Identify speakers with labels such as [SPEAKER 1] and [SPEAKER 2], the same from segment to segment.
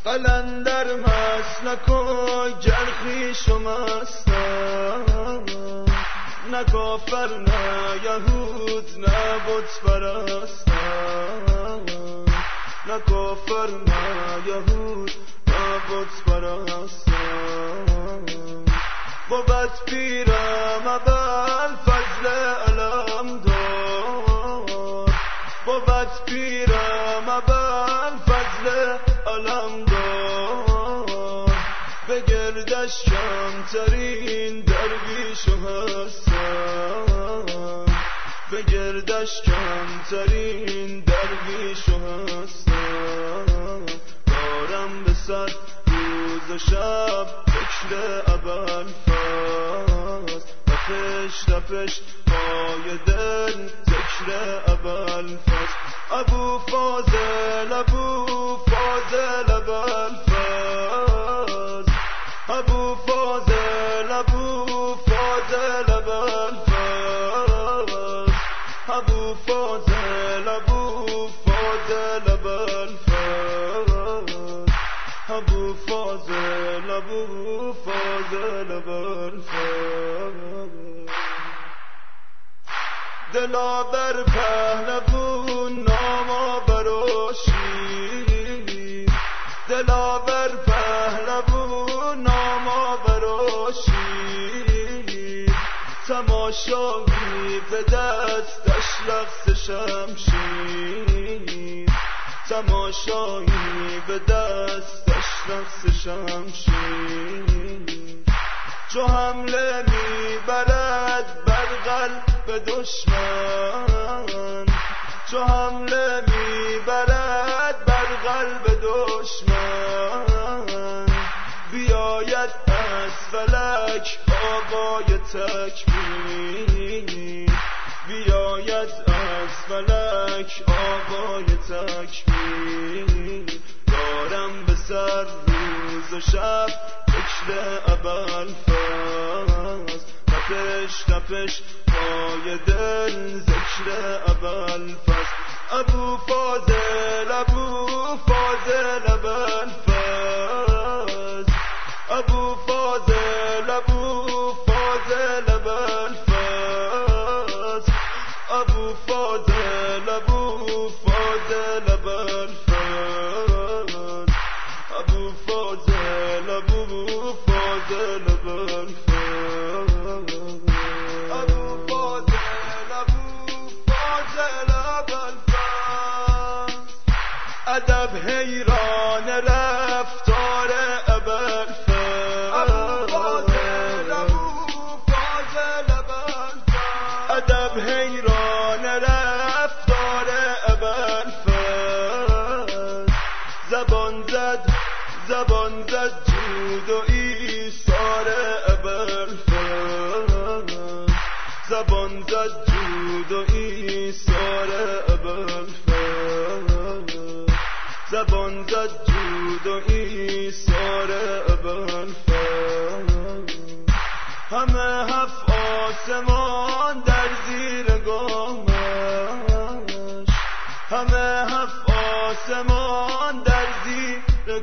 [SPEAKER 1] قلندر مسلک و جرخیش و مستم، نه کافر نه یهود نه بت پرستم، نه کافر نه یهود نه بت پرستم. بود پیرم ابل فضل علم دار، بود پیرم ابل فضل علم دار، به گردش کمترین درویش و هستم، به گردش کمترین درویش و هستم. دارم به سر روز و شب فکر ابوالفضل، تپش تپش پای دل ذکر ابوالفضل. ابو فاضل ابو فاضل ابوالفضل، ابو فاضل ابو فاضل ابوالفضل، ابو فاضل ابو فاضل ابوالفضل، ابو فاضل ابو فاضل ابوالفضل. دلاور پهلوون ناما براشید، دلاور پهلوون ناما براشید، تماشایی به دستش رقص شمشیر، تماشایی به دستش رقص شمشیر. چو حمله میبرد بر قلب دشمن، چو حمله میبرد بر قلب دشمن، بیاید از فلک آوای تکبیر، بیاید از فلک آوای تکبیر. دارم به سر روز و شب فکر ابوالفضل، تپش تپش پای دل ذکر ابوالفضل. ابو فاضل ابو فاضل ابوالفضل، ابو فاضل ابو فاضل ابوالفضل، ابو فاضل ابو فاضل ابوالفضل، ابو فاضل ابو فاضل ابوالفضل، ابو فاضل ابو فاضل ابوالفضل. ادب حیران رفتار ابوالفضل، ابو فاضل ابو فاضل ابوالفضل. ادب حیران رفتار ابوالفضل، زبان زد زبان زد جود و ایثار ابوالفضل، زبان زد جود و ایثار ابوالفضل، زبان زد جود و ایثار ابوالفضل. همه هفت آسمان در زیر گامش، همه هفت آسمان در زیر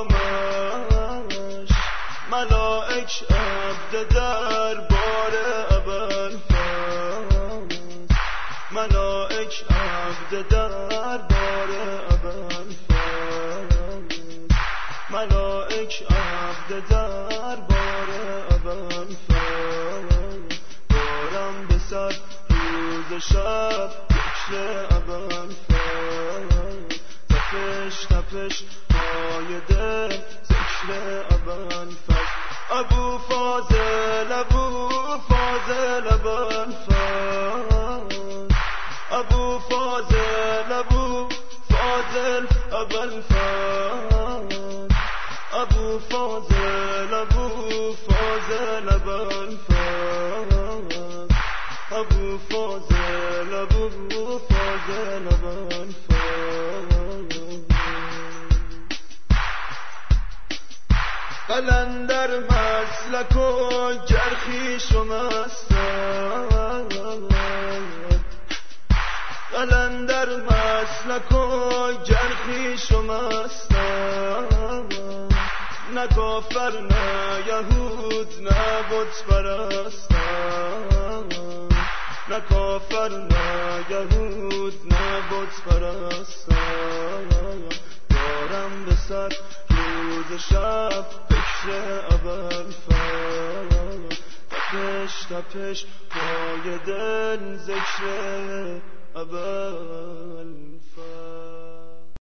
[SPEAKER 1] گامش، ملائک عبد دربار ابوالفضل، ملائک عبد دربار ابوالفضل، ملائک عبد دربار ابوالفضل. دارم به سر روز و شب فکر ابوالفضل، تپش تپش پای دل ذکر ابوالفضل. ابو فاضل ابو فاضل ابوالفضل، ابو فاضل ابو فاضل ابوالفضل، ابو فاضل ابو فاضل ابوالفضل، ابو فاضل ابو فاضل ابوالفضل. قلندر مسلک و جرخیش و مستم، قلندر مسلک و جرخیش و مستم، نه کافر نه یهود نه بت پرستم، نه کافر نه یهود نه بت پرستم. دارم به سر روز شب فکر ابوالفضل، تپش تپش پای دل ذکر ابوالفضل.